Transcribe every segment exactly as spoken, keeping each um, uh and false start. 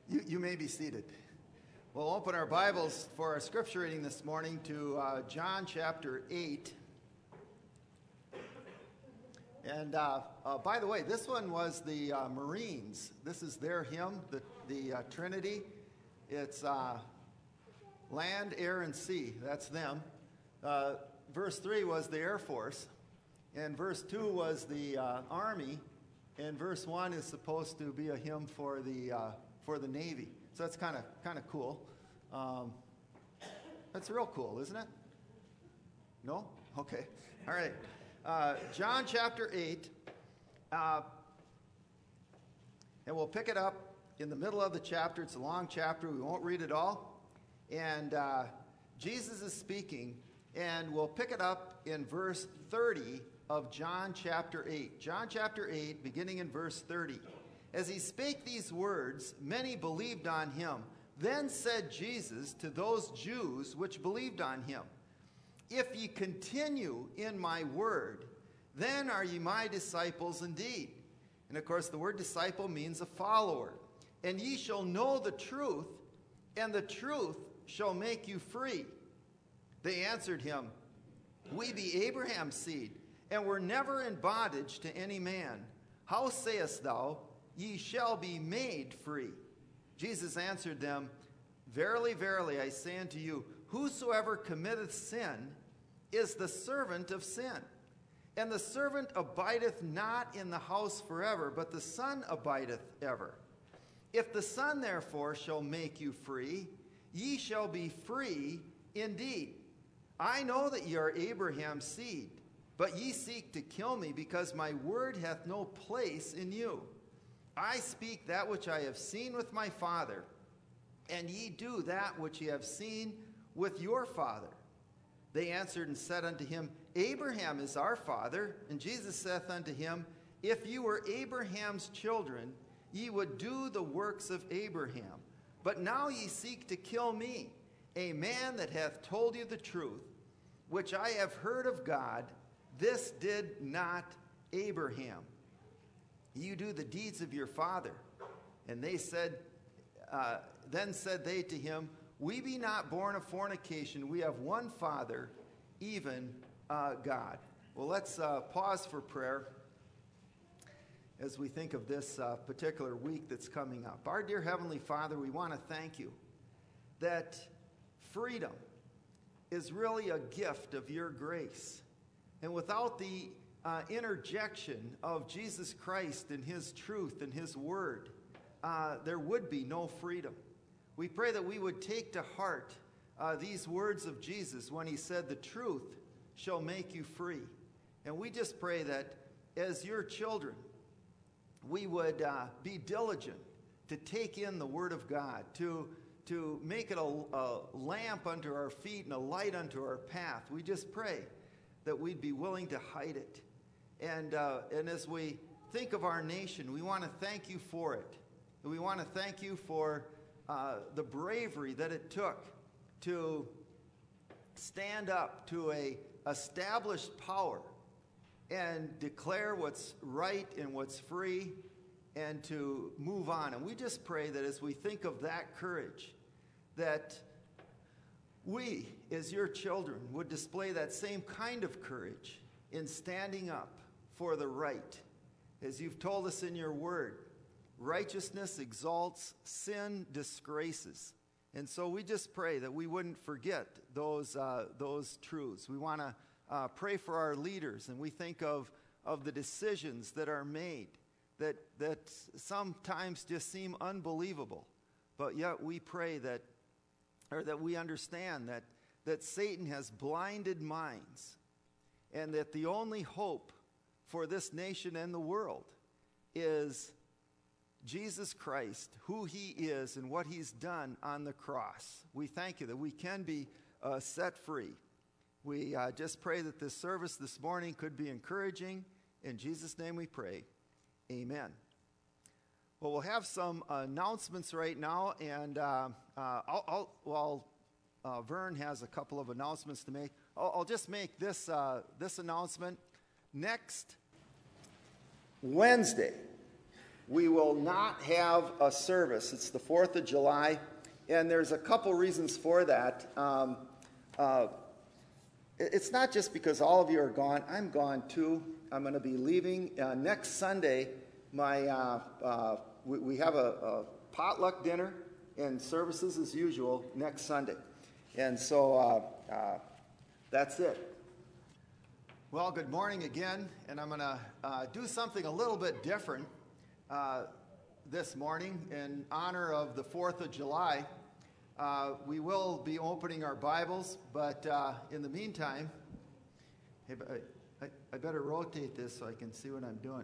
You, you may be seated. We'll open our Bibles for our scripture reading this morning to uh, John chapter eight. And uh, uh, by the way, this one was the uh, Marines. This is their hymn, the, the uh, Trinity. It's uh, land, air, and sea. That's them. Uh, verse three was the Air Force. And verse two was the uh, Army. And verse one is supposed to be a hymn for the uh, for the Navy. So that's kind of kind of cool. Um, that's real cool, isn't it? No? Okay. All right. Uh, John chapter eight. Uh, and we'll pick it up in the middle of the chapter. It's a long chapter. We won't read it all. And uh, Jesus is speaking. And we'll pick it up in verse thirty of John chapter eight. John chapter eight, beginning in verse thirty. As he spake these words, many believed on him. Then said Jesus to those Jews which believed on him, If ye continue in my word, then are ye my disciples indeed. And of course, the word disciple means a follower. And ye shall know the truth, and the truth shall make you free. They answered him, We be Abraham's seed, and were never in bondage to any man. How sayest thou, Ye shall be made free? Jesus answered them, Verily, verily, I say unto you, whosoever committeth sin is the servant of sin. And the servant abideth not in the house forever, but the Son abideth ever. If the Son therefore shall make you free, ye shall be free indeed. I know that ye are Abraham's seed, but ye seek to kill me, because my word hath no place in you. I speak that which I have seen with my Father, and ye do that which ye have seen with your father. They answered and said unto him, Abraham is our father. And Jesus saith unto him, If you were Abraham's children, ye would do the works of Abraham. But now ye seek to kill me, a man that hath told you the truth, which I have heard of God. This did not Abraham. You do the deeds of your father. And they said, uh, then said they to him, We be not born of fornication. We have one Father, even uh, God. Well, let's uh, pause for prayer as we think of this uh, particular week that's coming up. Our dear Heavenly Father, we want to thank you that freedom is really a gift of your grace. And without the uh, interjection of Jesus Christ and his truth and his word, uh, there would be no freedom. We pray that we would take to heart uh, these words of Jesus when he said, The truth shall make you free. And we just pray that as your children, we would uh, be diligent to take in the word of God, to, to make it a, a lamp unto our feet and a light unto our path. We just pray that we'd be willing to hide it. And, uh, and as we think of our nation, we want to thank you for it. And we want to thank you for uh, the bravery that it took to stand up to a established power and declare what's right and what's free and to move on. And we just pray that as we think of that courage, that we, as your children, would display that same kind of courage in standing up for the right. As you've told us in your word, righteousness exalts, sin disgraces. And so we just pray that we wouldn't forget those, uh, those truths. We want to uh, pray for our leaders, and we think of, of the decisions that are made that, that sometimes just seem unbelievable. But yet we pray that, or that we understand that, that Satan has blinded minds, and that the only hope for this nation and the world is Jesus Christ, who he is and what he's done on the cross. We thank you that we can be uh, set free. We uh, just pray that this service this morning could be encouraging. In Jesus' name we pray. Amen. Well, we'll have some announcements right now, and uh, uh, I'll, I'll, well, uh, Vern has a couple of announcements to make. I'll, I'll just make this uh, this announcement. Next Wednesday, we will not have a service. It's the fourth of July, and there's a couple reasons for that. Um, uh, it's not just because all of you are gone. I'm gone too. I'm going to be leaving uh, next Sunday. My uh, uh, we, we have a, a potluck dinner and services as usual next Sunday, and so uh, uh, that's it. Well, good morning again, and I'm going to uh, do something a little bit different uh, this morning in honor of the fourth of July. Uh, we will be opening our Bibles, but uh, in the meantime, hey, I, I, I better rotate this so I can see what I'm doing.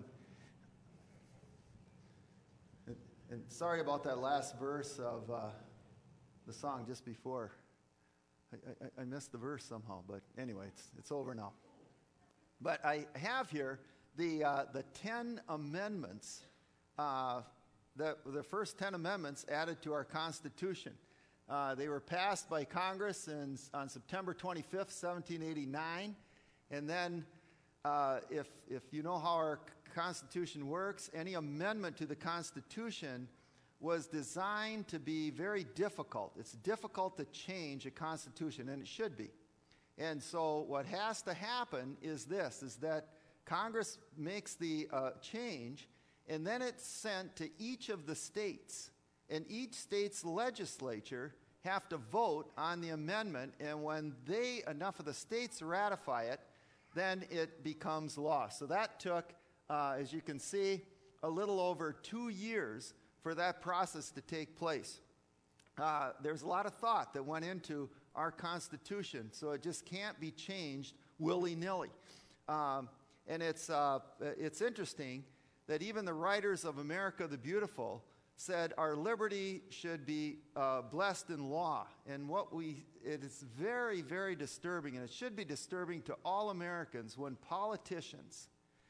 And, and sorry about that last verse of uh, the song just before. I, I, I missed the verse somehow, but anyway, it's, it's over now. But I have here the uh, the ten amendments, uh, the, the first ten amendments added to our Constitution. Uh, they were passed by Congress in, on September twenty-fifth, seventeen eighty-nine. And then uh, if, if you know how our Constitution works, any amendment to the Constitution was designed to be very difficult. It's difficult to change a Constitution, and it should be. And so what has to happen is this, is that Congress makes the uh, change, and then it's sent to each of the states. And each state's legislature have to vote on the amendment, and when they, enough of the states ratify it, then it becomes law. So that took, uh, as you can see, a little over two years for that process to take place. Uh, there's a lot of thought that went into our Constitution, so it just can't be changed willy-nilly. Um, and it's, uh, it's interesting that even the writers of America the Beautiful said our liberty should be uh, blessed in law. And what we, it is very, very disturbing, and it should be disturbing to all Americans when politicians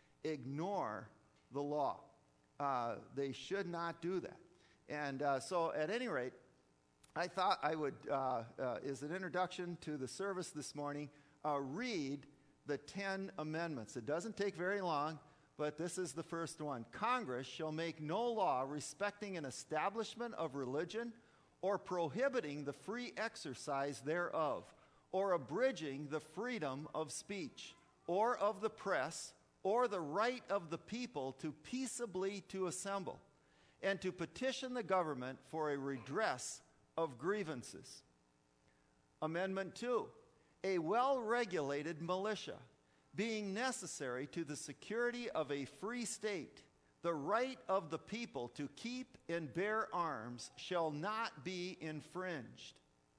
ignore the law. Uh, they should not do that. And uh, so at any rate, I thought I would, uh, uh, as an introduction to the service this morning, uh, read the ten amendments. It doesn't take very long, but this is the first one. Congress shall make no law respecting an establishment of religion or prohibiting the free exercise thereof, or abridging the freedom of speech, or of the press, or the right of the people to peaceably to assemble, and to petition the government for a redress of grievances. Amendment two, a well-regulated militia, being necessary to the security of a free state, the right of the people to keep and bear arms shall not be infringed.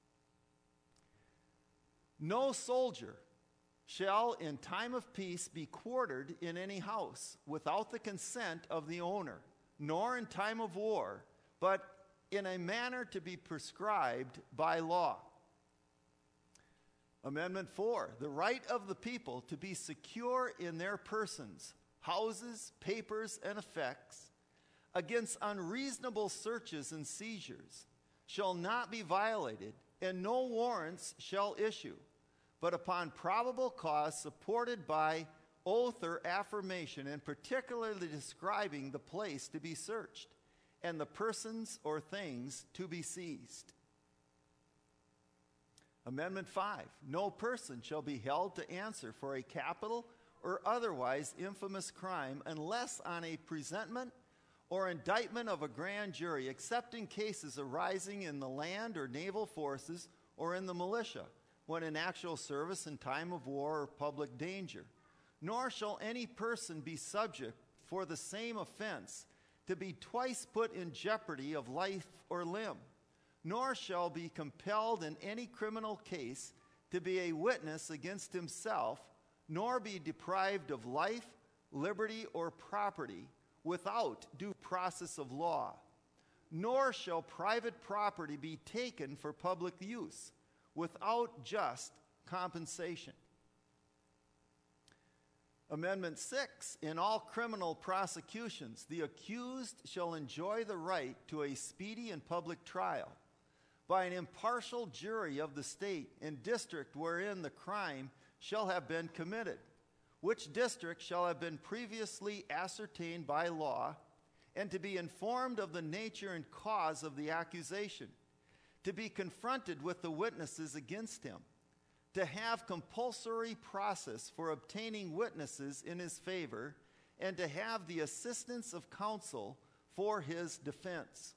No soldier shall in time of peace be quartered in any house without the consent of the owner, nor in time of war, but in a manner to be prescribed by law. Amendment four, the right of the people to be secure in their persons, houses, papers, and effects against unreasonable searches and seizures shall not be violated, and no warrants shall issue, but upon probable cause supported by oath or affirmation, and particularly describing the place to be searched, and the persons or things to be seized. Amendment five, no person shall be held to answer for a capital or otherwise infamous crime unless on a presentment or indictment of a grand jury, except in cases arising in the land or naval forces or in the militia, when in actual service in time of war or public danger. Nor shall any person be subject for the same offense to be twice put in jeopardy of life or limb, nor shall be compelled in any criminal case to be a witness against himself, nor be deprived of life, liberty, or property without due process of law, nor shall private property be taken for public use without just compensation. Amendment six, in all criminal prosecutions, the accused shall enjoy the right to a speedy and public trial by an impartial jury of the state and district wherein the crime shall have been committed, which district shall have been previously ascertained by law, and to be informed of the nature and cause of the accusation, to be confronted with the witnesses against him, to have compulsory process for obtaining witnesses in his favor, and to have the assistance of counsel for his defense.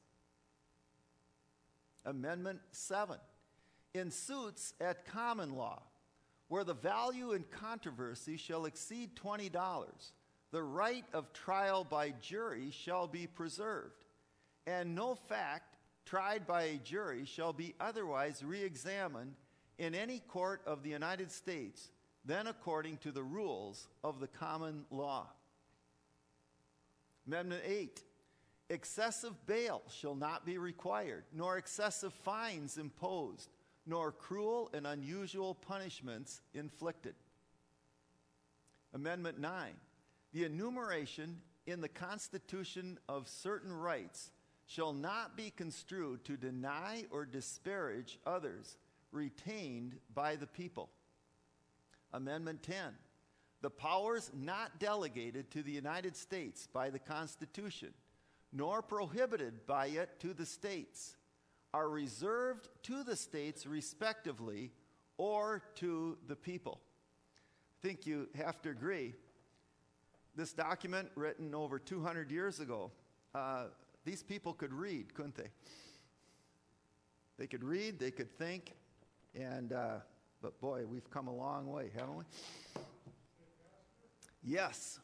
Amendment seven. In suits at common law, where the value in controversy shall exceed twenty dollars, the right of trial by jury shall be preserved, and no fact tried by a jury shall be otherwise re-examined in any court of the United States than according to the rules of the common law. Amendment eight. Excessive bail shall not be required, nor excessive fines imposed, nor cruel and unusual punishments inflicted. Amendment nine. The enumeration in the Constitution of certain rights shall not be construed to deny or disparage others retained by the people. Amendment ten. The powers not delegated to the United States by the Constitution, nor prohibited by it to the states, are reserved to the states respectively or to the people. I think you have to agree, this document written over two hundred years ago, uh, these people could read, couldn't they? They could read, they could think, and uh, but boy, we've come a long way, haven't we? Yes.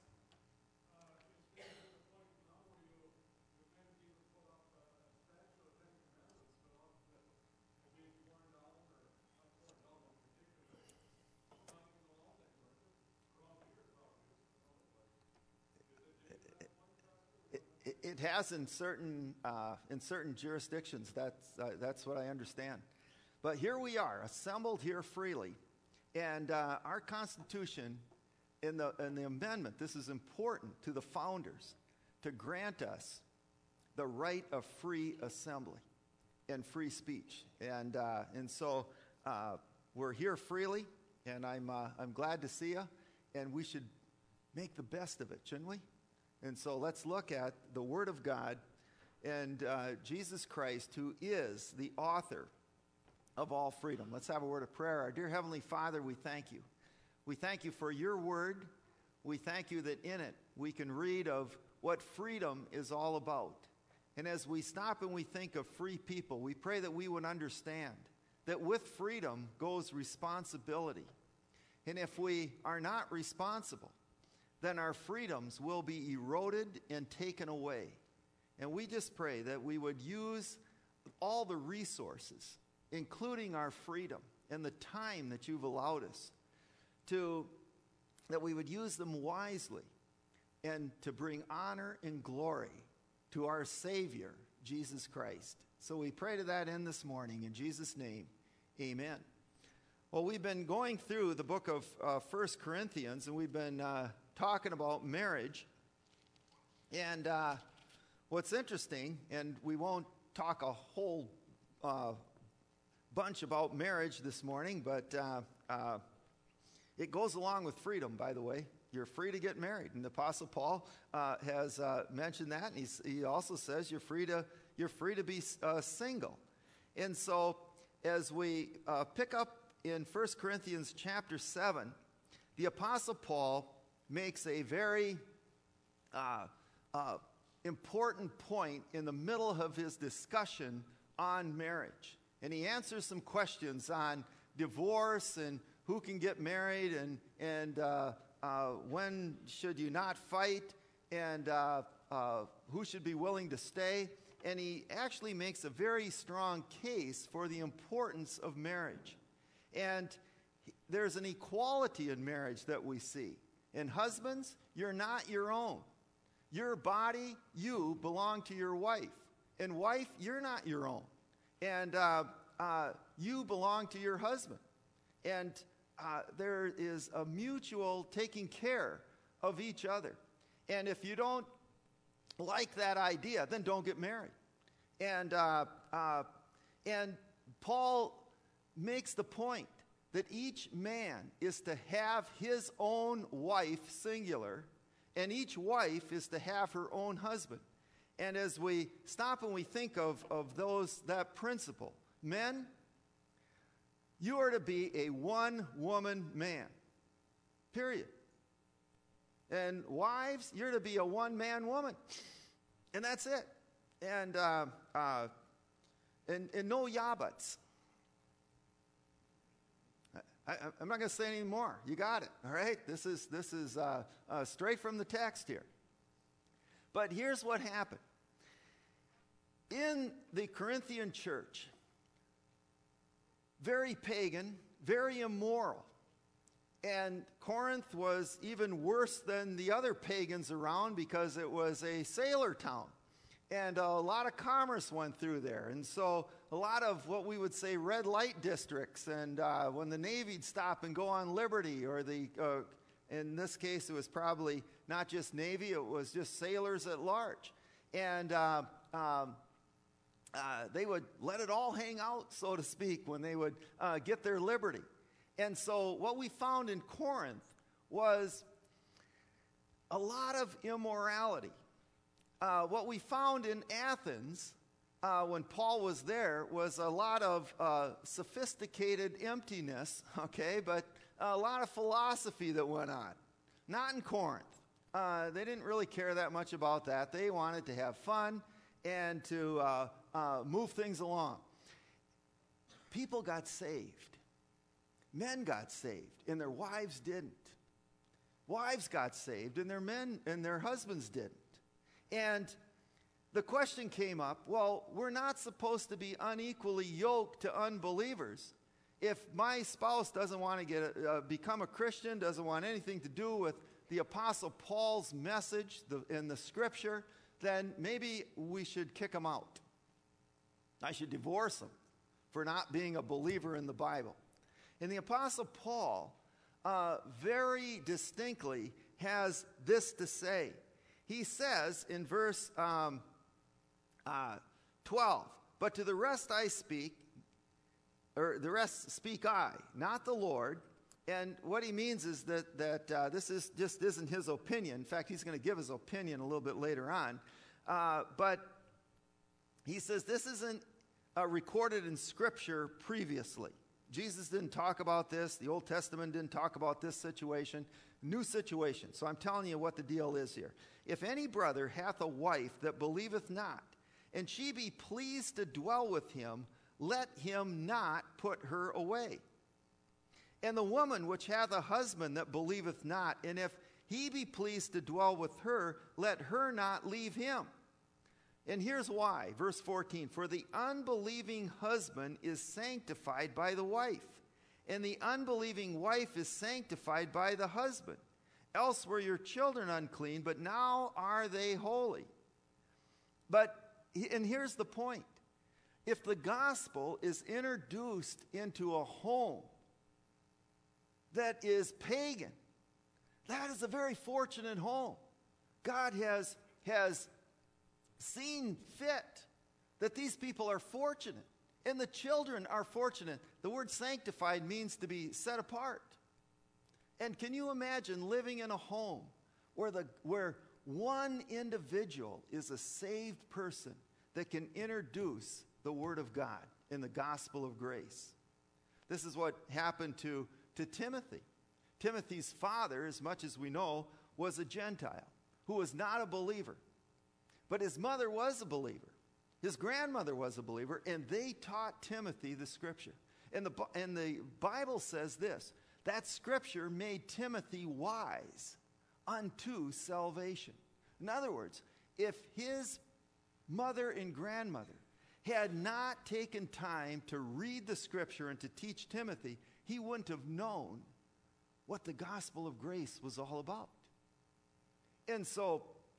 It has in certain uh, in certain jurisdictions. That's uh, that's what I understand. But here we are, assembled here freely, and uh, our Constitution, in the in the amendment, this is important to the founders to grant us the right of free assembly and free speech, and uh, and so uh, we're here freely, and I'm uh, I'm glad to see you, and we should make the best of it, shouldn't we? And so let's look at the Word of God and uh, Jesus Christ, who is the author of all freedom. Let's have a word of prayer. Our dear Heavenly Father, we thank you. We thank you for your Word. We thank you that in it we can read of what freedom is all about. And as we stop and we think of free people, we pray that we would understand that with freedom goes responsibility. And if we are not responsible, then our freedoms will be eroded and taken away. And we just pray that we would use all the resources, including our freedom and the time that you've allowed us, to, that we would use them wisely and to bring honor and glory to our Savior, Jesus Christ. So we pray to that end this morning. In Jesus' name, amen. Well, we've been going through the book of uh, First Corinthians, and we've been uh, talking about marriage. And uh, what's interesting, and we won't talk a whole uh, bunch about marriage this morning, but uh, uh, it goes along with freedom, by the way. You're free to get married. And the Apostle Paul uh, has uh, mentioned that, and he's, he also says you're free to, you're free to be uh, single. And so as we uh, pick up in First Corinthians chapter seven, the Apostle Paul makes a very uh, uh, important point in the middle of his discussion on marriage. And he answers some questions on divorce and who can get married and, and uh, uh, when should you not fight and uh, uh, who should be willing to stay. And he actually makes a very strong case for the importance of marriage. And there's an equality in marriage that we see. And husbands, you're not your own. Your body, you belong to your wife. And wife, you're not your own. And uh, uh, you belong to your husband. And uh, there is a mutual taking care of each other. And if you don't like that idea, then don't get married. And uh, uh, and Paul makes the point that each man is to have his own wife, singular, and each wife is to have her own husband. And as we stop and we think of, of those, that principle, men, you are to be a one-woman man, period. And wives, you're to be a one-man woman. And that's it. And, uh, uh, and, and no yabbats. I, I'm not going to say any more. You got it, all right? This is, this is uh, uh, straight from the text here. But here's what happened. In the Corinthian church, very pagan, very immoral. And Corinth was even worse than the other pagans around because it was a sailor town. And a lot of commerce went through there. And so a lot of what we would say red light districts. And uh, when the Navy'd stop and go on liberty, or the, uh, in this case, it was probably not just Navy, it was just sailors at large. And uh, um, uh, they would let it all hang out, so to speak, when they would uh, get their liberty. And so what we found in Corinth was a lot of immorality. Uh, what we found in Athens uh, when Paul was there was a lot of uh, sophisticated emptiness, okay, but a lot of philosophy that went on. Not in Corinth. Uh, they didn't really care that much about that. They wanted to have fun and to uh, uh, move things along. People got saved. Men got saved, and their wives didn't. Wives got saved, and their men and their husbands didn't. And the question came up, well, we're not supposed to be unequally yoked to unbelievers. If my spouse doesn't want to get a, uh, become a Christian, doesn't want anything to do with the Apostle Paul's message the, in the Scripture, then maybe we should kick him out. I should divorce him for not being a believer in the Bible. And the Apostle Paul uh, very distinctly has this to say. He says in verse um, uh, twelve, but to the rest I speak, or the rest speak I, not the Lord. And what he means is that, that uh, this is just isn't his opinion. In fact, he's going to give his opinion a little bit later on. Uh, but he says this isn't uh, recorded in Scripture previously. Jesus didn't talk about this. The Old Testament didn't talk about this situation. New situation. So I'm telling you what the deal is here. If any brother hath a wife that believeth not, and she be pleased to dwell with him, let him not put her away. And the woman which hath a husband that believeth not, and if he be pleased to dwell with her, let her not leave him. And here's why. Verse fourteen, for the unbelieving husband is sanctified by the wife, and the unbelieving wife is sanctified by the husband. Else were your children unclean, but now are they holy. But, and here's the point. If the gospel is introduced into a home that is pagan, that is a very fortunate home. God has, has seen fit that these people are fortunate, and the children are fortunate. The word sanctified means to be set apart. And can you imagine living in a home where the where one individual is a saved person that can introduce the Word of God in the gospel of grace? This is what happened to, to Timothy. Timothy's father, as much as we know, was a Gentile who was not a believer. But his mother was a believer. His grandmother was a believer, and they taught Timothy the Scripture. And the, and the Bible says this, that Scripture made Timothy wise unto salvation. In other words, if his mother and grandmother had not taken time to read the Scripture and to teach Timothy, he wouldn't have known what the gospel of grace was all about. And so,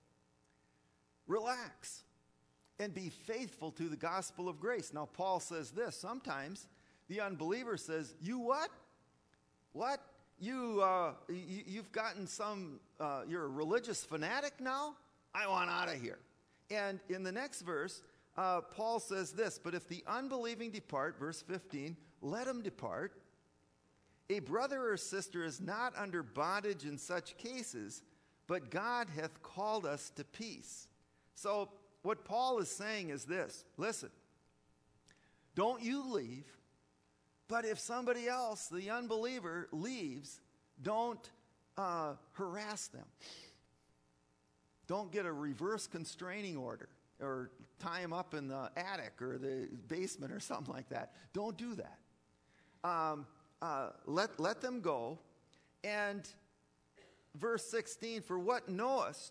relax and be faithful to the gospel of grace. Now, Paul says this. Sometimes the unbeliever says, you what? What? You, uh, you, you've gotten some, uh, you're a religious fanatic now? I want out of here. And in the next verse, uh, Paul says this, but if the unbelieving depart, verse fifteen, let him depart. A brother or sister is not under bondage in such cases, but God hath called us to peace. So what Paul is saying is this. Listen, don't you leave, but if somebody else, the unbeliever, leaves, don't uh, harass them. Don't get a reverse constraining order or tie them up in the attic or the basement or something like that. Don't do that. Um, uh, let, let them go. And verse sixteen, for what knowest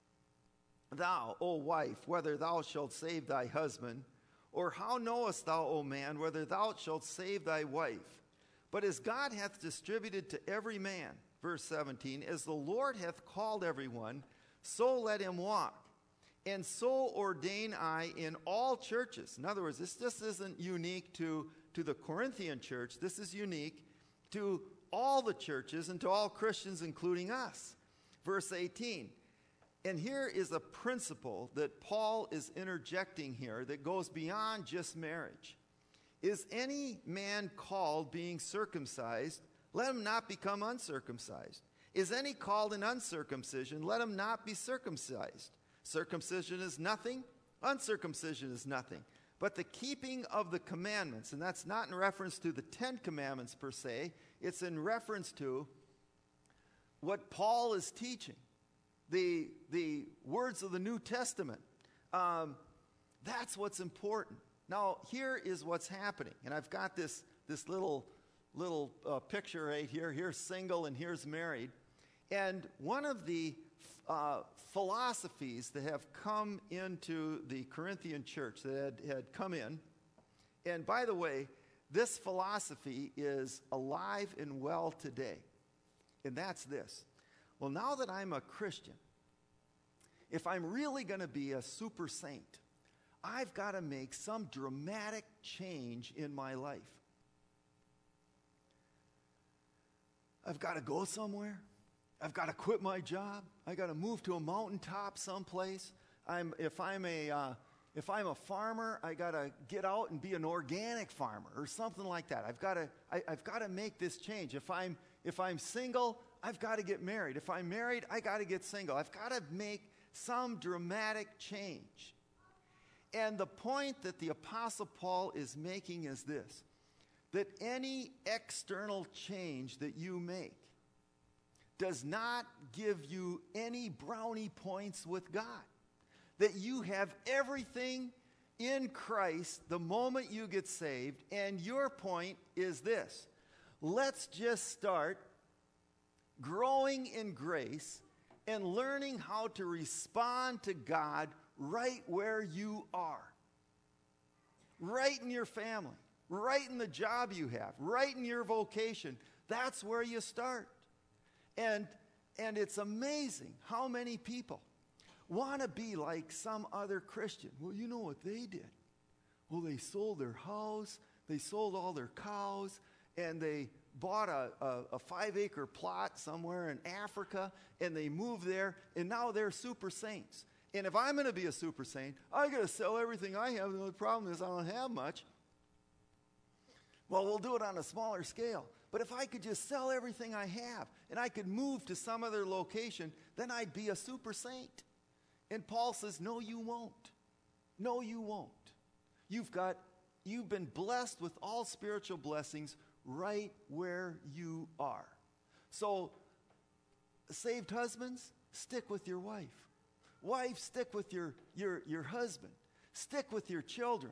thou, O wife, whether thou shalt save thy husband? Or how knowest thou, O man, whether thou shalt save thy wife? But as God hath distributed to every man, verse seventeen, as the Lord hath called everyone, so let him walk. And so ordain I in all churches. In other words, this just isn't unique to, to the Corinthian church. This is unique to all the churches and to all Christians, including us. Verse eighteen. And here is a principle that Paul is interjecting here that goes beyond just marriage. Is any man called being circumcised? Let him not become uncircumcised. Is any called in uncircumcision? Let him not be circumcised. Circumcision is nothing, uncircumcision is nothing. But the keeping of the commandments, and that's not in reference to the Ten Commandments per se, it's in reference to what Paul is teaching. The, the words of the New Testament. Um, that's what's important. Now, here is what's happening. And I've got this, this little, little uh, picture right here. Here's single and here's married. And one of the uh, philosophies that have come into the Corinthian church that had, had come in, and by the way, this philosophy is alive and well today. And that's this. Well, now that I'm a Christian, if I'm really going to be a super saint, I've got to make some dramatic change in my life. I've got to go somewhere. I've got to quit my job. I've got to move to a mountaintop someplace. I'm, if I'm a, uh, if I'm a farmer, I got to get out and be an organic farmer or something like that. I've got to, I, I've got to make this change. If I'm, if I'm single, I've got to get married. If I'm married, I got to get single. I've got to make some dramatic change. And the point that the Apostle Paul is making is this, that any external change that you make does not give you any brownie points with God. That you have everything in Christ the moment you get saved, and your point is this. Let's just start growing in grace and learning how to respond to God right where you are. Right in your family, right in the job you have, right in your vocation. That's where you start. And, and it's amazing how many people want to be like some other Christian. Well, you know what they did? Well, they sold their house, they sold all their cows, and they bought a, a, a five-acre plot somewhere in Africa, and they moved there, and now they're super saints. And if I'm going to be a super saint, I got to sell everything I have. The only problem is I don't have much. Well, we'll do it on a smaller scale. But if I could just sell everything I have, and I could move to some other location, then I'd be a super saint. And Paul says, no, you won't. No, you won't. You've got, you've been blessed with all spiritual blessings right where you are. So, saved husbands, stick with your wife. Wife, stick with your, your, your husband. Stick with your children.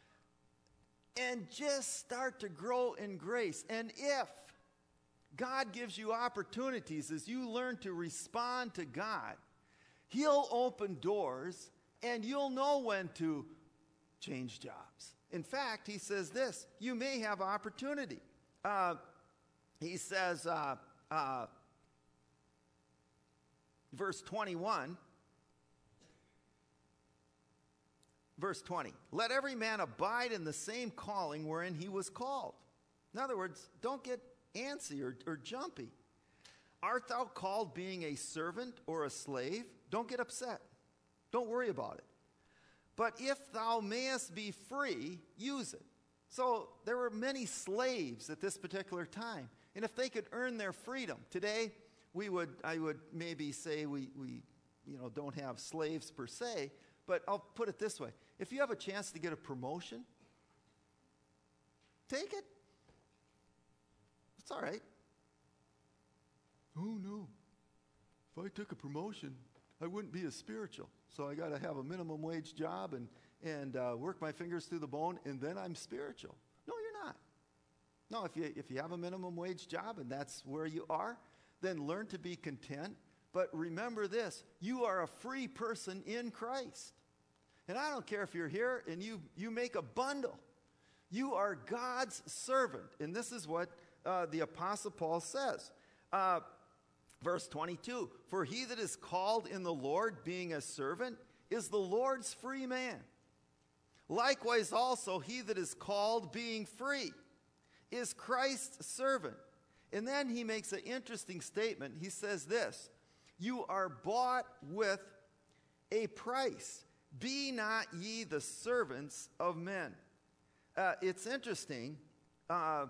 And just start to grow in grace. And if God gives you opportunities as you learn to respond to God, He'll open doors and you'll know when to change jobs. In fact, he says this, you may have opportunity. Uh, he says, uh, uh, verse twenty-one, verse twenty, let every man abide in the same calling wherein he was called. In other words, don't get antsy or, or jumpy. Art thou called being a servant or a slave? Don't get upset. Don't worry about it. But if thou mayest be free, use it. So there were many slaves at this particular time. And if they could earn their freedom, today we would, I would maybe say we, we you know, don't have slaves per se, But I'll put it this way. If you have a chance to get a promotion, take it. It's all right. Oh, no. If I took a promotion, I wouldn't be as spiritual. So I got to have a minimum wage job and, and uh, work my fingers through the bone, and then I'm spiritual. No, you're not. No, if you, if you have a minimum wage job and that's where you are, then learn to be content. But remember this, you are a free person in Christ. And I don't care if you're here and you, you make a bundle. You are God's servant. And this is what uh, the Apostle Paul says. Uh, verse twenty-two, for he that is called in the Lord, being a servant, is the Lord's free man. Likewise also he that is called, being free, is Christ's servant. And then he makes an interesting statement. He says this, you are bought with a price. Be not ye the servants of men. Uh, it's interesting. Uh,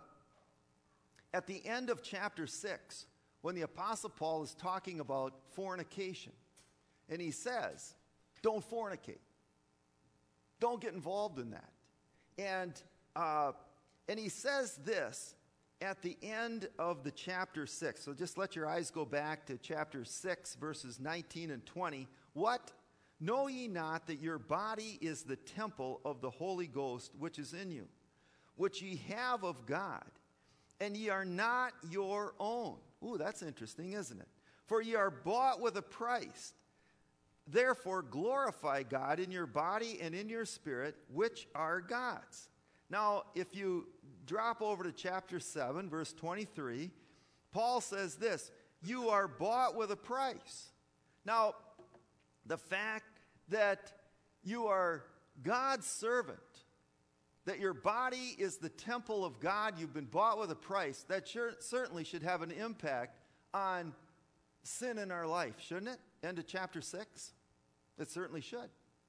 at the end of chapter six, when the Apostle Paul is talking about fornication, and he says, don't fornicate. Don't get involved in that. And, uh, and he says this at the end of the chapter six. So just let your eyes go back to chapter six, verses nineteen and twenty. What? Know ye not that your body is the temple of the Holy Ghost, which is in you, which ye have of God, and ye are not your own. Ooh, that's interesting, isn't it? For ye are bought with a price. Therefore glorify God in your body and in your spirit, which are God's. Now, if you drop over to chapter seven, verse twenty-three, Paul says this, you are bought with a price. Now, the fact that you are God's servant, that your body is the temple of God, you've been bought with a price, that sure, certainly should have an impact on sin in our life, shouldn't it? End of chapter six? It certainly should.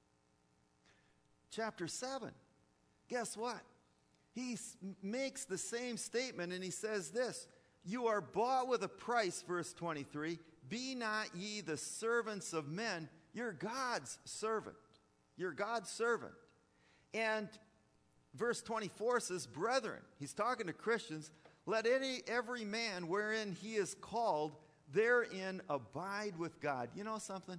Chapter seven, guess what? He makes the same statement and he says this, you are bought with a price, verse twenty-three, be not ye the servants of men, you're God's servant. You're God's servant. And verse twenty-four says, brethren, he's talking to Christians, let any, every man wherein he is called, therein abide with God. You know something?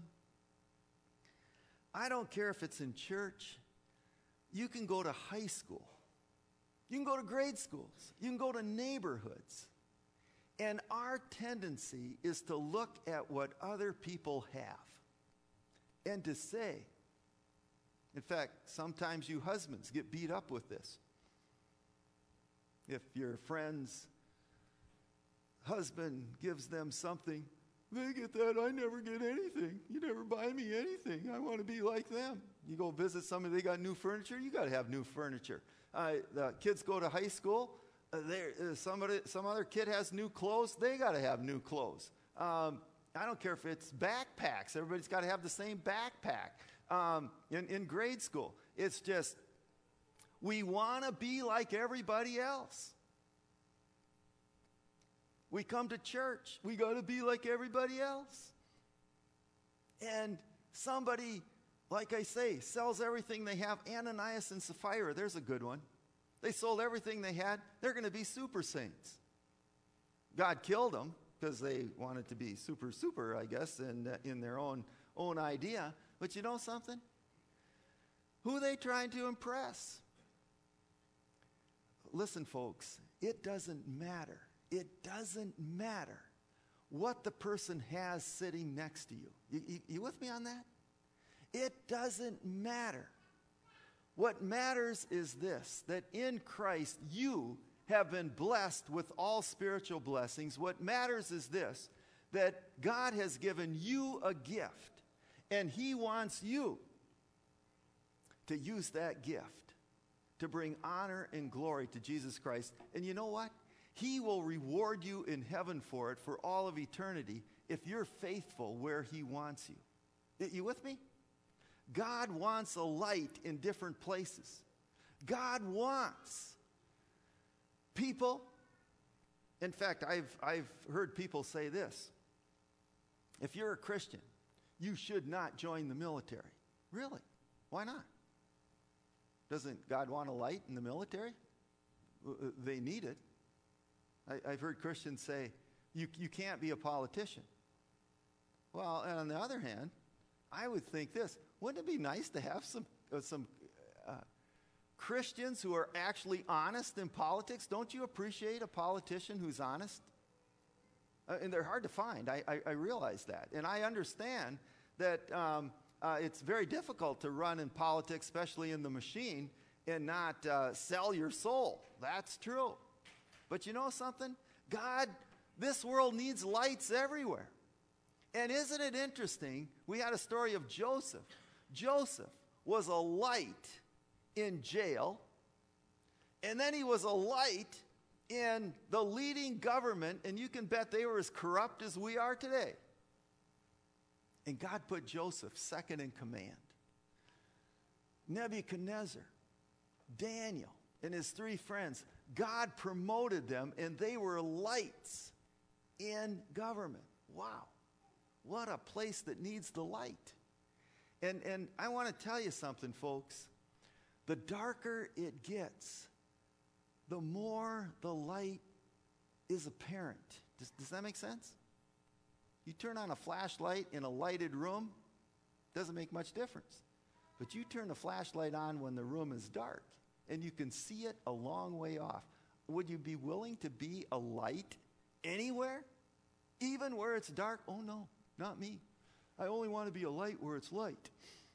I don't care if it's in church. You can go to high school. You can go to grade schools. You can go to neighborhoods. And our tendency is to look at what other people have and to say, in fact, sometimes you husbands get beat up with this. If your friend's husband gives them something, they get that, I never get anything. You never buy me anything. I want to be like them. You go visit somebody, they got new furniture, you got to have new furniture. Uh, the kids go to high school, uh, uh, somebody, some other kid has new clothes, they got to have new clothes. Um, I don't care if it's backpacks. Everybody's got to have the same backpack. Um, in, in grade school, it's just, we want to be like everybody else. We come to church, we got to be like everybody else. And somebody, like I say, sells everything they have. Ananias and Sapphira, there's a good one. They sold everything they had. They're going to be super saints. God killed them because they wanted to be super, super, I guess, in, uh, in their own, own idea. But you know something? Who are they trying to impress? Listen, folks, it doesn't matter. It doesn't matter what the person has sitting next to you. You, you. you with me on that? It doesn't matter. What matters is this, that in Christ you have been blessed with all spiritual blessings. What matters is this, that God has given you a gift, and he wants you to use that gift to bring honor and glory to Jesus Christ. And you know what? He will reward you in heaven for it for all of eternity if you're faithful where he wants you. You with me? God wants a light in different places. God wants people. In fact, I've, I've heard people say this. If you're a Christian, you should not join the military. Really? Why not? Doesn't God want a light in the military? They need it. I, I've heard Christians say, you, you can't be a politician. Well, and on the other hand, I would think this. Wouldn't it be nice to have some, uh, some uh, Christians who are actually honest in politics? Don't you appreciate a politician who's honest? Uh, and they're hard to find. I, I, I realize that. And I understand that um, uh, it's very difficult to run in politics, especially in the machine, and not uh, sell your soul. That's true. But you know something? God, this world needs lights everywhere. And isn't it interesting? We had a story of Joseph. Joseph was a light in jail, and then he was a light in the leading government, and you can bet they were as corrupt as we are today. And God put Joseph second in command. Nebuchadnezzar, Daniel, and his three friends, God promoted them, and they were lights in government. Wow. What a place that needs the light. And, and I want to tell you something, folks. The darker it gets, the more the light is apparent. Does, does that make sense? You turn on a flashlight in a lighted room, doesn't make much difference. But you turn the flashlight on when the room is dark, and you can see it a long way off. Would you be willing to be a light anywhere, even where it's dark? Oh, no, not me. I only want to be a light where it's light.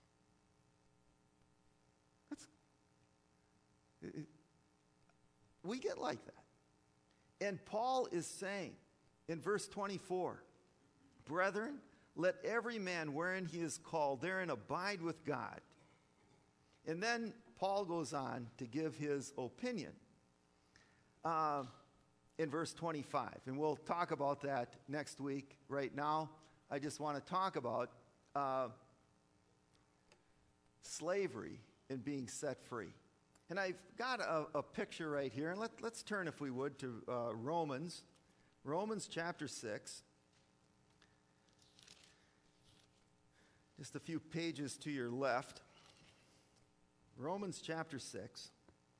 That's, it, it, we get like that. And Paul is saying in verse twenty-four, brethren, let every man wherein he is called therein abide with God. And then Paul goes on to give his opinion uh, in verse twenty-five. And we'll talk about that next week. Right now, I just want to talk about uh, slavery and being set free. And I've got a, a picture right here. And let, let's turn, if we would, to uh, Romans. Romans chapter six. Just a few pages to your left. Romans chapter six.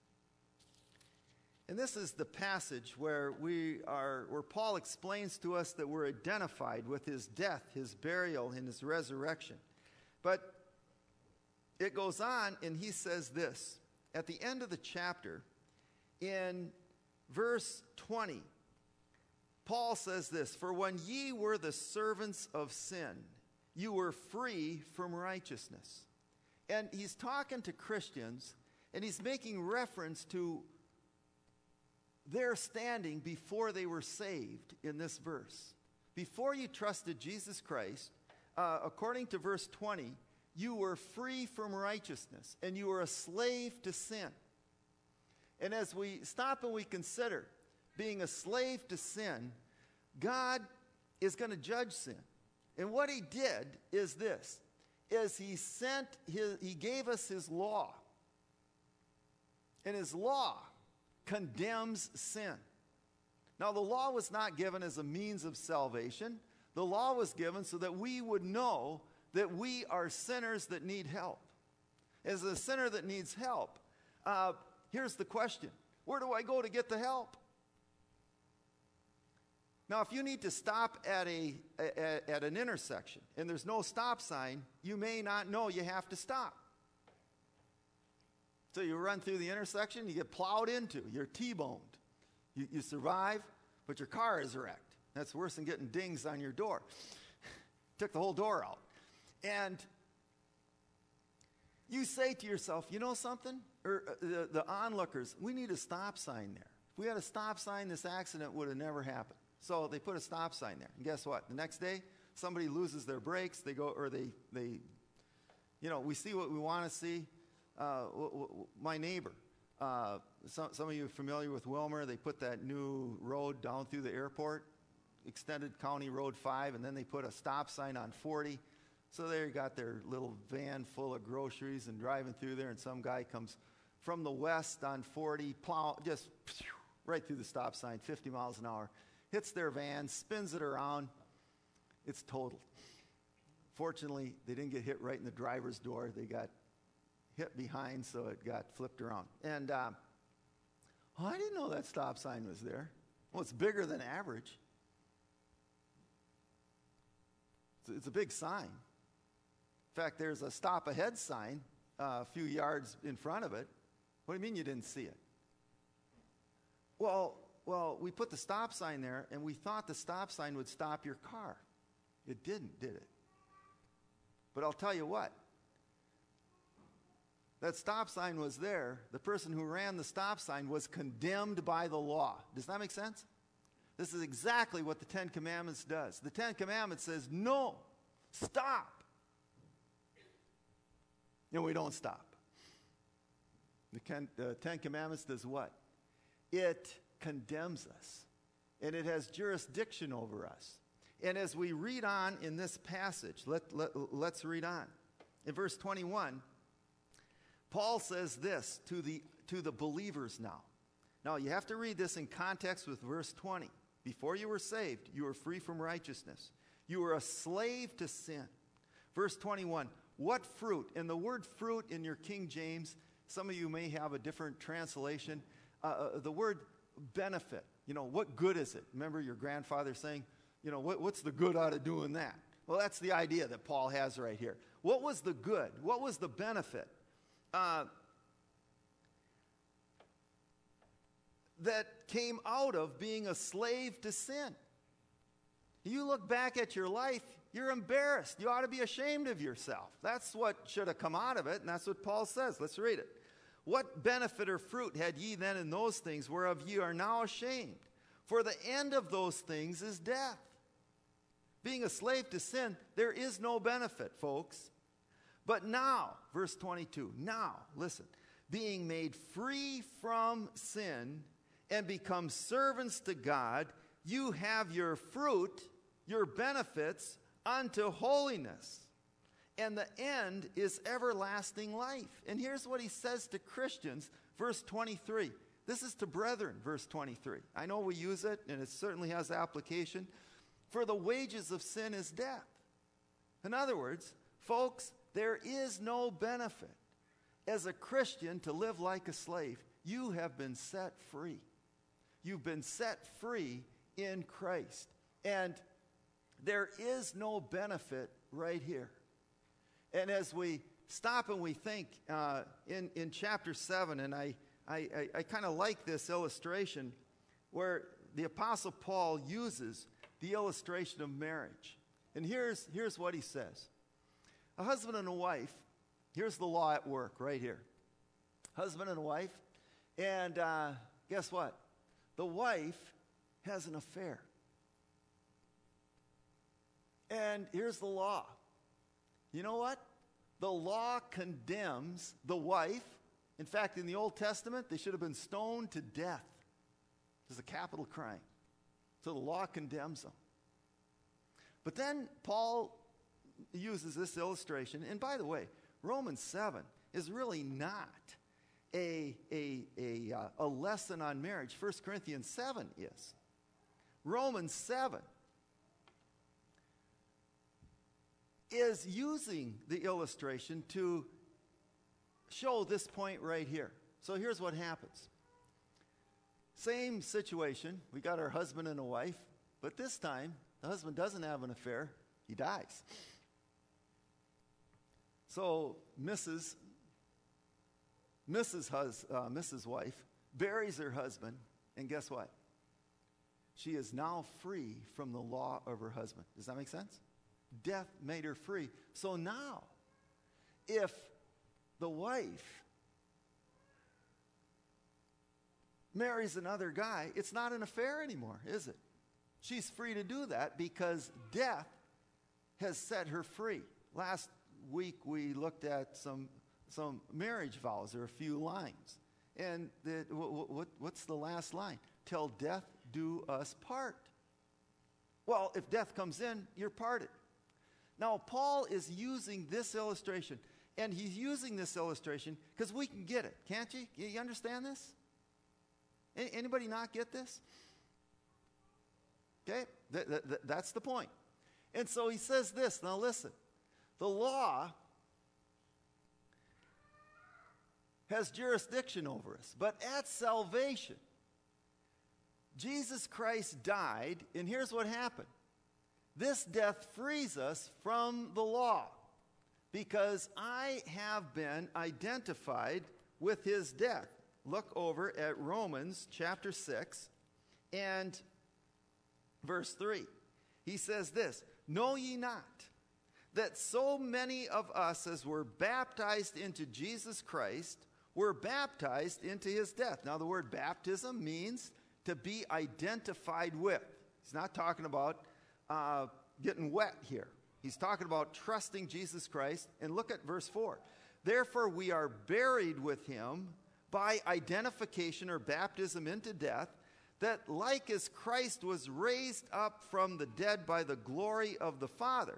And this is the passage where we are, where Paul explains to us that we're identified with his death, his burial, and his resurrection. But it goes on, and he says this. At the end of the chapter, in verse twenty, Paul says this, for when ye were the servants of sin, you were free from righteousness. And he's talking to Christians, and he's making reference to their standing before they were saved in this verse. Before you trusted Jesus Christ, uh, according to verse twenty, you were free from righteousness, and you were a slave to sin. And as we stop and we consider being a slave to sin, God is going to judge sin. And what he did is this, is he sent his, he gave us his law. And his law condemns sin. Now, the law was not given as a means of salvation. The law was given so that we would know that we are sinners that need help. As a sinner that needs help, uh, here's the question. Where do I go to get the help? Now, if you need to stop at, a, a, at an intersection and there's no stop sign, you may not know you have to stop. So you run through the intersection, you get plowed into, you're T-boned. You, you survive, but your car is wrecked. That's worse than getting dings on your door. Took the whole door out. And you say to yourself, you know something? Or uh, the, the onlookers, we need a stop sign there. If we had a stop sign, this accident would have never happened. So they put a stop sign there. And guess what? The next day, somebody loses their brakes. They go, or they, they, you know, we see what we want to see. Uh, w- w- my neighbor, uh, some, some of you are familiar with Wilmer. They put that new road down through the airport, extended County Road five, and then they put a stop sign on forty. So they got their little van full of groceries and driving through there, and some guy comes from the west on forty, plow, just right through the stop sign, fifty miles an hour, hits their van, spins it around. It's totaled. Fortunately, they didn't get hit right in the driver's door. They got hit behind, so it got flipped around. And uh, oh, I didn't know that stop sign was there. Well, it's bigger than average. It's, it's a big sign. In fact, there's a stop ahead sign uh, a few yards in front of it. What do you mean you didn't see it? Well, well, we put the stop sign there, and we thought the stop sign would stop your car. It didn't, did it? But I'll tell you what. That stop sign was there. The person who ran the stop sign was condemned by the law. Does that make sense? This is exactly what the Ten Commandments does. The Ten Commandments says, no, stop. And we don't stop. The Ten, the Ten Commandments does what? It condemns us. And it has jurisdiction over us. And as we read on in this passage, let, let, let's read on. In verse twenty-one, Paul says this to the, to the believers now. Now, you have to read this in context with verse twenty. Before you were saved, you were free from righteousness. You were a slave to sin. Verse twenty-one, what fruit? And the word fruit in your King James, some of you may have a different translation. Uh, uh, the word benefit. You know, what good is it? Remember your grandfather saying, you know, what, what's the good out of doing that? Well, that's the idea that Paul has right here. What was the good? What was the benefit? Uh, that came out of being a slave to sin. You look back at your life, you're embarrassed. You ought to be ashamed of yourself. That's what should have come out of it, and that's what Paul says. Let's read it. What benefit or fruit had ye then in those things whereof ye are now ashamed? For the end of those things is death. Being a slave to sin, there is no benefit, folks. But now, verse twenty-two, now, listen, being made free from sin and become servants to God, you have your fruit, your benefits unto holiness. And the end is everlasting life. And here's what he says to Christians, verse twenty-three. This is to brethren, verse twenty-three. I know we use it, and it certainly has application. For the wages of sin is death. In other words, folks, there is no benefit as a Christian to live like a slave. You have been set free. You've been set free in Christ. And there is no benefit right here. And as we stop and we think uh, in, in chapter seven, and I, I, I, I kind of like this illustration where the Apostle Paul uses the illustration of marriage. And here's, here's what he says. A husband and a wife, here's the law at work right here. Husband and a wife, and uh, guess what? The wife has an affair. And here's the law. You know what? The law condemns the wife. In fact, in the Old Testament, they should have been stoned to death. It's a capital crime. So the law condemns them. But then Paul uses this illustration. And by the way, Romans seven is really not a, a, a, uh, a lesson on marriage. First Corinthians seven is. Romans seven is using the illustration to show this point right here. So here's what happens. Same situation. We got our husband and a wife, but this time the husband doesn't have an affair. He dies. So Missus Missus Hus, uh, Missus Wife buries her husband, and guess what? She is now free from the law of her husband. Does that make sense? Death made her free. So now, if the wife marries another guy, it's not an affair anymore, is it? She's free to do that because death has set her free. Last week we looked at some some marriage vows, or a few lines. And the, what, what, what's the last line? Till death do us part. Well, if death comes in, you're parted. Now, Paul is using this illustration, and he's using this illustration because we can get it, can't you? You understand this? Anybody not get this? Okay, th- th- th- that's the point. And so he says this. Now listen, the law has jurisdiction over us. But at salvation, Jesus Christ died, and here's what happened. This death frees us from the law because I have been identified with his death. Look over at Romans chapter six and verse three. He says this, "Know ye not that so many of us as were baptized into Jesus Christ were baptized into his death?" Now the word baptism means to be identified with. He's not talking about uh, getting wet here. He's talking about trusting Jesus Christ. And look at verse four. "Therefore we are buried with him by identification or baptism into death, that like as Christ was raised up from the dead by the glory of the Father,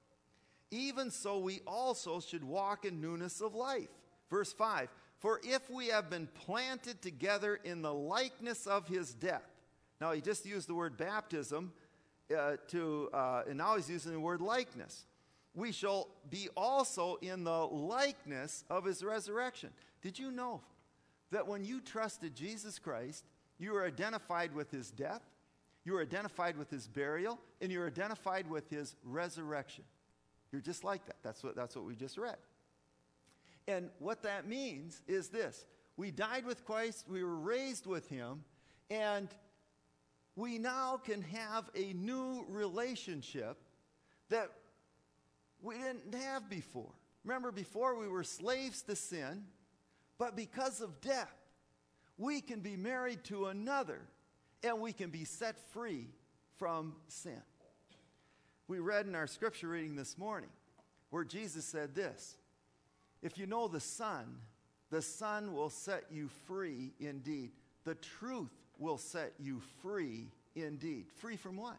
even so we also should walk in newness of life." Verse five, "For if we have been planted together in the likeness of his death." Now he just used the word baptism uh, to, uh, and now he's using the word likeness. "We shall be also in the likeness of his resurrection." Did you know that when you trusted Jesus Christ, you were identified with his death, you were identified with his burial, and you're identified with his resurrection? You're just like that. That's what, that's what we just read. And what that means is this. We died with Christ, we were raised with him, and we now can have a new relationship that we didn't have before. Remember, before we were slaves to sin, but because of death, we can be married to another, and we can be set free from sin. We read in our scripture reading this morning where Jesus said this, "If you know the Son, the Son will set you free indeed. The truth will set you free indeed." Free from what?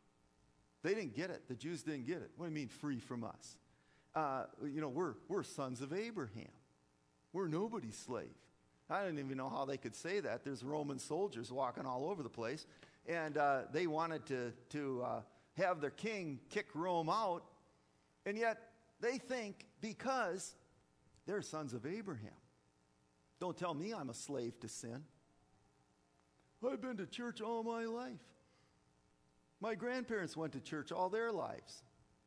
They didn't get it. The Jews didn't get it. What do you mean free from us? Uh, you know, we're, we're sons of Abraham. We're nobody's slave. I don't even know how they could say that. There's Roman soldiers walking all over the place, and uh, they wanted to, to uh, have their king kick Rome out, and yet they think because they're sons of Abraham. Don't tell me I'm a slave to sin. I've been to church all my life. My grandparents went to church all their lives.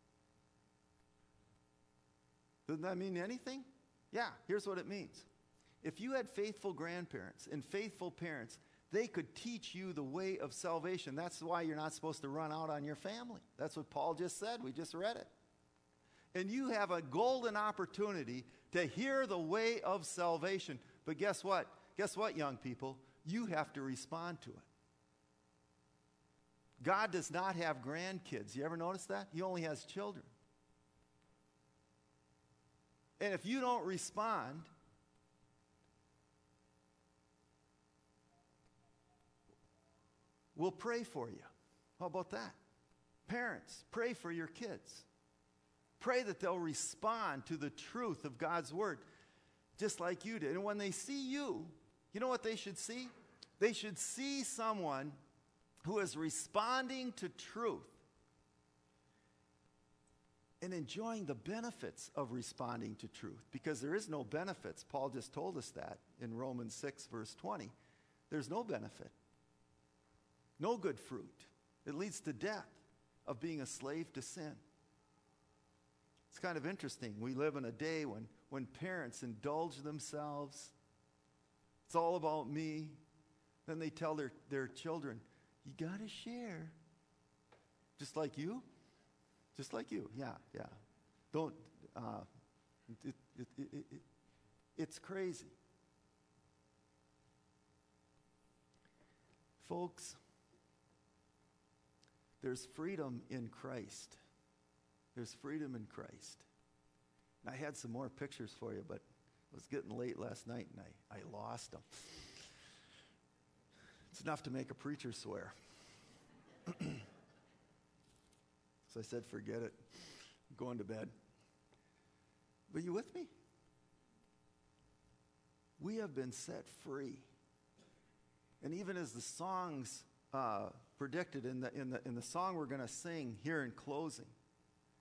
Doesn't that mean anything? Yeah, here's what it means. If you had faithful grandparents and faithful parents, they could teach you the way of salvation. That's why you're not supposed to run out on your family. That's what Paul just said. We just read it. And you have a golden opportunity to hear the way of salvation. But guess what? Guess what, young people? You have to respond to it. God does not have grandkids. You ever notice that? He only has children. And if you don't respond, we'll pray for you. How about that? Parents, pray for your kids. Pray that they'll respond to the truth of God's word, just like you did. And when they see you, you know what they should see? They should see someone who is responding to truth and enjoying the benefits of responding to truth, because there is no benefits. Paul just told us that in Romans six, verse twenty. There's no benefit. No good fruit. It leads to death of being a slave to sin. It's kind of interesting. We live in a day when, when parents indulge themselves. It's all about me. Then they tell their, their children, you got to share. Just like you? Just like you. Yeah, yeah. Don't, uh, it, it, it, it, it, it's crazy. Folks, there's freedom in Christ. There's freedom in Christ. And I had some more pictures for you, but it was getting late last night and I, I lost them. It's enough to make a preacher swear. So I said, forget it. I'm going to bed. But you with me? We have been set free. And even as the songs uh, predicted in the, in, the, in the song we're going to sing here in closing,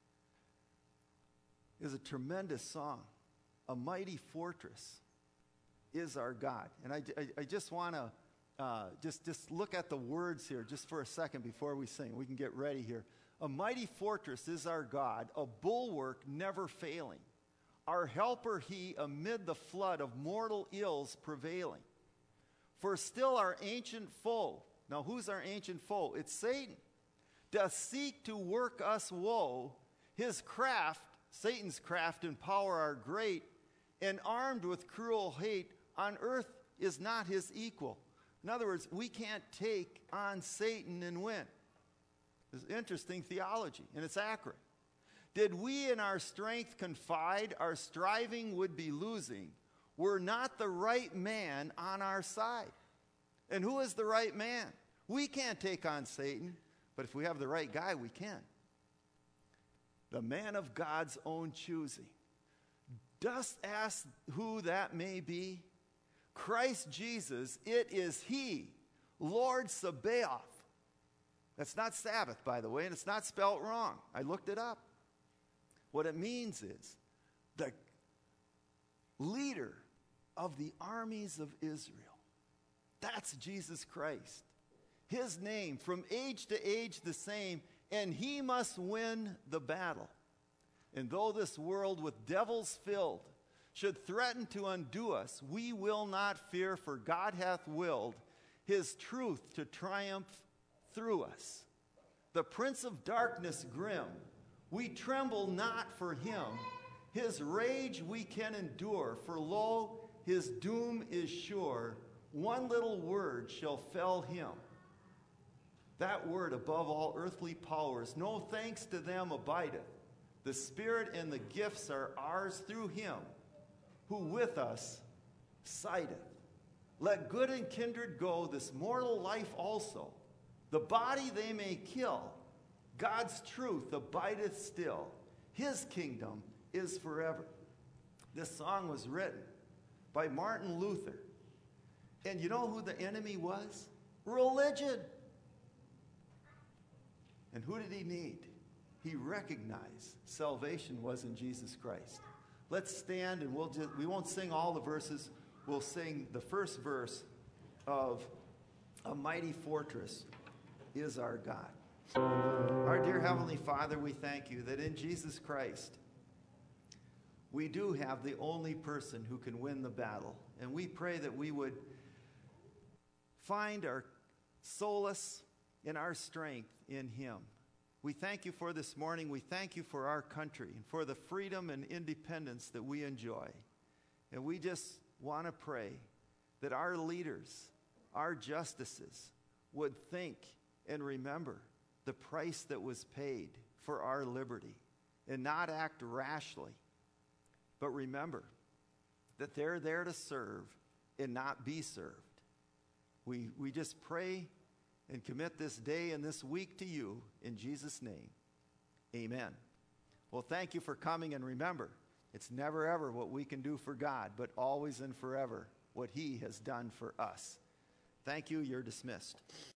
is a tremendous song, A Mighty Fortress. is our God. And I, I, I just want to uh, just, just look at the words here just for a second before we sing. We can get ready here. A mighty fortress is our God, a bulwark never failing. Our helper he amid the flood of mortal ills prevailing. For still our ancient foe, now who's our ancient foe? It's Satan, doth seek to work us woe. His craft, Satan's craft and power are great, and armed with cruel hate, on earth is not his equal. In other words, we can't take on Satan and win. It's interesting theology, and it's accurate. Did we in our strength confide, our striving would be losing, were not the right man on our side. And who is the right man? We can't take on Satan, but if we have the right guy, we can. The man of God's own choosing. Dost ask who that may be? Christ Jesus, it is he, Lord Sabaoth. That's not Sabbath, by the way, and it's not spelt wrong. I looked it up. What it means is the leader of the armies of Israel. That's Jesus Christ. His name, from age to age the same, and he must win the battle. And though this world with devils filled should threaten to undo us, we will not fear, for God hath willed his truth to triumph through us. The prince of darkness grim, we tremble not for him. His rage we can endure, for lo, his doom is sure. One little word shall fell him. That word above all earthly powers, no thanks to them abideth. The Spirit and the gifts are ours through him, who with us sideth. Let good and kindred go, this mortal life also. The body they may kill, God's truth abideth still. His kingdom is forever. This song was written by Martin Luther. And you know who the enemy was? Religion. And who did he need? He recognized salvation was in Jesus Christ. Let's stand, and we'll just, we won't sing all the verses. We'll sing the first verse of A Mighty Fortress is Our God. Our dear Heavenly Father, we thank you that in Jesus Christ we do have the only person who can win the battle. And we pray that we would find our solace and our strength in him. We thank you for this morning. We thank you for our country and for the freedom and independence that we enjoy. And we just want to pray that our leaders, our justices, would think and remember the price that was paid for our liberty and not act rashly, but remember that they're there to serve and not be served. We, we just pray and commit this day and this week to you in Jesus' name. Amen. Well, thank you for coming, and remember, it's never ever what we can do for God, but always and forever what he has done for us. Thank you. You're dismissed.